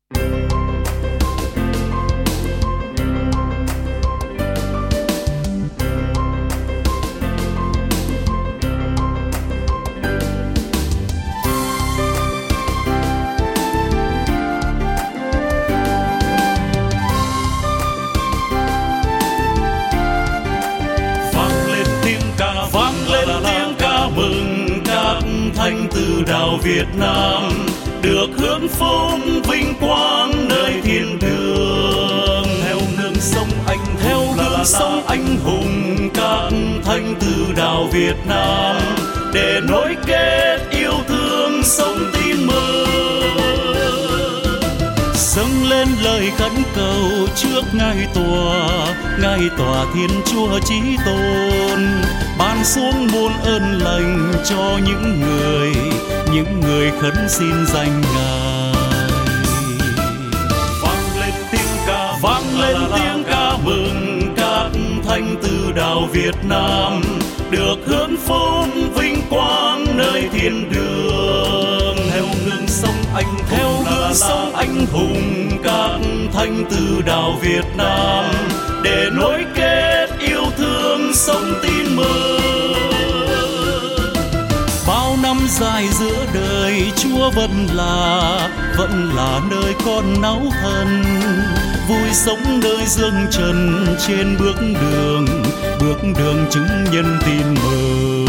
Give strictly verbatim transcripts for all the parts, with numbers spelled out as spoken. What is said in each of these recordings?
Thanh từ đảo Việt Nam được hưởng phúc vinh quang nơi thiên đường. Theo nương sông anh theo gương sông anh hùng các thanh từ đảo Việt Nam để nối kết yêu thương sống tin mừng. Dâng lên lời khấn cầu trước ngai tòa, ngai tòa Thiên Chúa Chí Tôn, ban xuống muôn ơn lành cho những người, những người khấn xin danh Ngài. Vang lên tiếng ca, vang lên tiếng ca mừng các thanh từ đảo Việt Nam được hưởng phúc vinh quang nơi thiên đường. Theo gương sông anh theo gương sông anh hùng các thanh từ đảo Việt Nam để nối kết yêu thương sống tin mừng. Bao năm dài giữa đời Chúa vẫn là vẫn là nơi con náu thân, vui sống nơi dương trần trên bước đường bước đường chứng nhân tin mừng.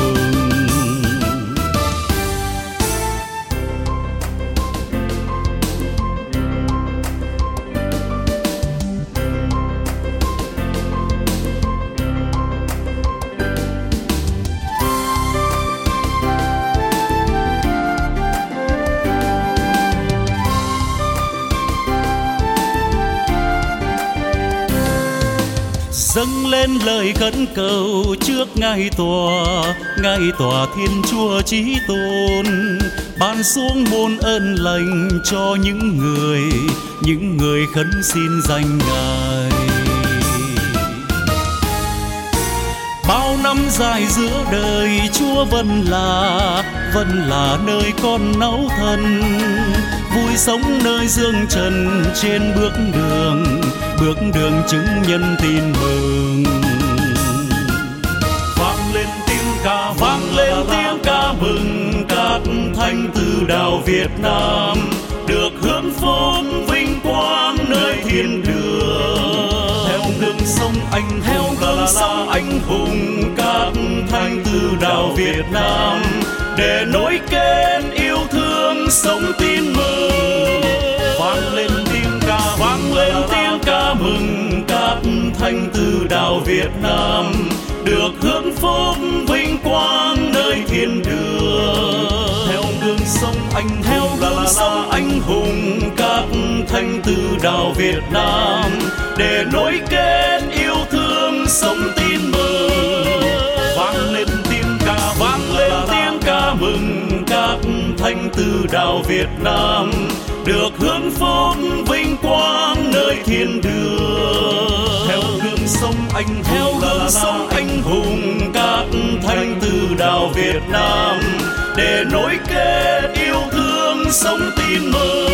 Dâng lên lời khấn cầu trước ngai tòa, ngai tòa Thiên Chúa Chí Tôn, ban xuống muôn ơn lành cho những người, những người khấn xin danh Ngài. Bao năm dài giữa đời Chúa vẫn là vẫn là nơi con náu thân, vui sống nơi dương trần trên bước đường bước đường chứng nhân tin mừng. Vang lên tiếng ca, vang lên tiếng ca mừng các thanh từ đảo Việt Nam được hưởng phúc vinh quang nơi thiên đường. Theo gương sông anh theo gương sông anh hùng các thanh từ đảo Việt Nam để nối kết yêu thương sống tin mừng. Vang lên tiếng ca, vang lên tiếng ca mừng các thanh từ đảo Việt Nam được hưởng phúc vinh quang nơi thiên đường. Theo gương sông anh theo gương sông anh hùng các thanh từ đảo Việt Nam để nối kết yêu thương sống tin mừng. Vang lên tiếng ca, vang lên tiếng ca mừng các thanh từ đảo Việt Nam được hưởng phúc vinh quang nơi thiên đường. Theo gương sông anh theo gương sông anh hùng các thanh từ đảo Việt Nam để nối kết yêu thương sống tin mừng.